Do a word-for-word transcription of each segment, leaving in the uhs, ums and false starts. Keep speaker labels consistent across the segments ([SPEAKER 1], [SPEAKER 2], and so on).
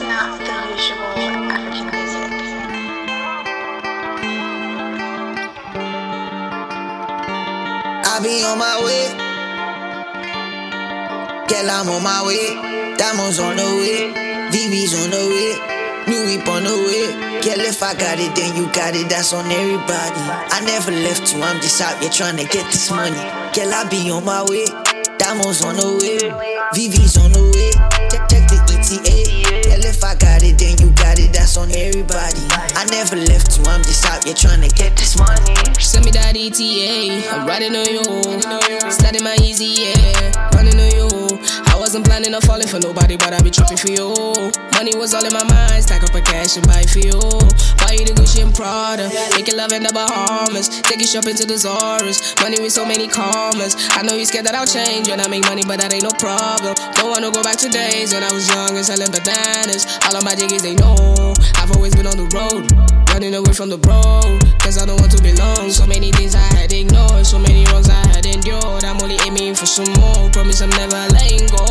[SPEAKER 1] not the usual African music.
[SPEAKER 2] I be on my way. Girl, I'm on my way. Diamonds on the way. V V's on the way. New whip on the way. Girl, if I got it, then you got it. That's on everybody. I never left you. I'm just out here trying to get this money. Girl, I be on my way. Diamonds on the way. V V's on the way. Check, check the E T A. Girl, if I got it, then you got it. That's on everybody. I never left you. I'm just out here trying to get this money.
[SPEAKER 3] Send me that E T A, I'm riding on you. Sliding my easy, yeah, running on you. I wasn't planning on falling for nobody, but I be tripping for you. Money was all in my mind, stack up a cash and buy for you. Buy you the Gucci and Prada, making love in the Bahamas. Take you shopping to the Zara's, money with so many commas. I know you scared that I'll change when I make money, but that ain't no problem. Don't wanna go back to days when I was young and selling bananas. All of my jiggies, they know I've always been on the road, running away from the road, cause I don't want to belong. So many things I had ignored, so many wrongs I had endured. I'm only aiming for some more, promise I'm never letting go.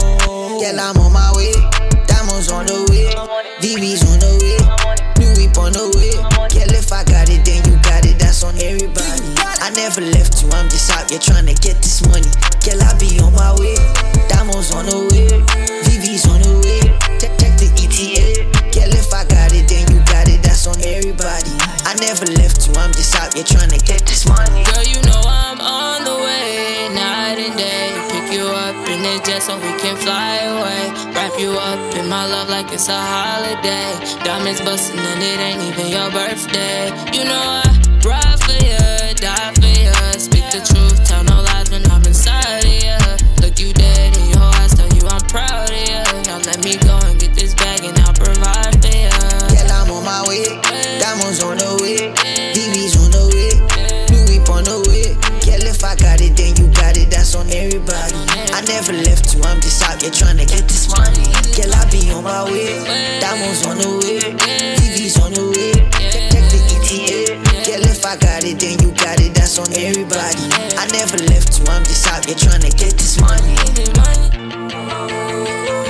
[SPEAKER 2] Girl, I'm on my way. Diamonds on the way. V V's on the way. New whip on the way. Girl, if I got it, then you got it. That's on everybody. I never left you. I'm just out here trying to get this money. Girl, I be on my way. Diamonds on the way. V V's on the way. Check, check the E T A. Girl, if I got it, then you got it. That's on everybody. I never left you. I'm just out here trying to get this money.
[SPEAKER 3] Girl, you know I'm on the way, night and day. Pick you up in the jet so we can fly away. Wrap you up in my love like it's a holiday. Diamonds bustin' and it ain't even your birthday. You know I ride for you, die for you. Speak the truth, tell no lies when I'm inside of you. Look you dead in your eyes, tell you I'm proud of you. Now let me go and get this bag and I'll provide for you.
[SPEAKER 2] Girl, I'm on my way. Diamonds on the way. V V's on the way. New whip on the way. Girl, if I got it, then you got it. That's on everybody. I never left you. I'm just out here trying to get this money. Girl, I be on my way. Diamonds on the way. V V's on the way. Check, check the E T A. Girl, if I got it, then you got it. That's on everybody. I never left you. I'm just out here trying to get this money.